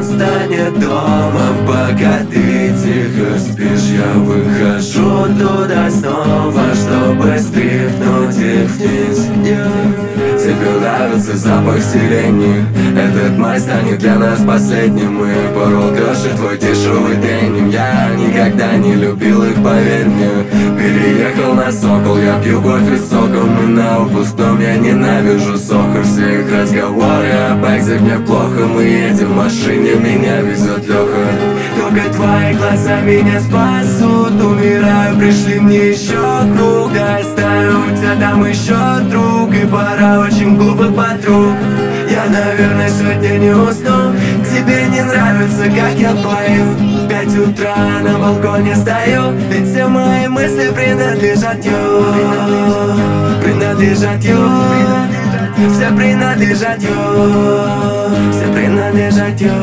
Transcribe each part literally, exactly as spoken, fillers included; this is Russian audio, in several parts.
станет домом. Пока ты тихо спишь, я выхожу туда снова, чтобы стряхнуть их вниз. Тебе нравится запах сирени, этот май станет для нас последним. И порол крошит твой дешевый деним. Я никогда не любил их, поверь мне. Переехал на Сокол, я пью кофе с соком. И на выпускном я ненавижу Сохр. Все их разговоры об экзе мне плохо. Мы едем в машине, меня везет Леха. Только твои глаза меня спасут. Умираю, пришли мне еще круг. Да оставим, у тебя там еще друг. И пора очень глупых подруг. Я, наверное, сегодня не усну. Тебе не нравится, как я пою. В пять утра на балконе стою. Ведь все мои мысли принадлежат ю. Принадлежат ю. Все принадлежат ю. Все принадлежат ю.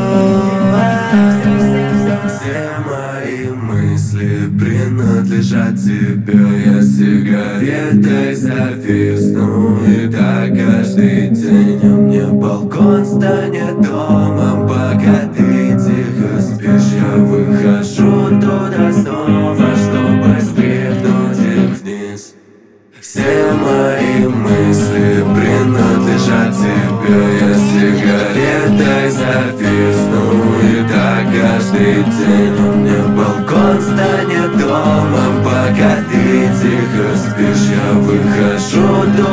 Все мои мысли принадлежат тебе. Я сигаретой зависну. И так каждый день. А мне балкон станет домом. Пока ты тихо спишь, я выхожу туда снова, чтобы стряхнуть их вниз. Все мои мысли принадлежат тебе. Я сигаретой зависну. И так каждый день. А мне балкон станет домом. Пока ты тихо спишь, я выхожу туда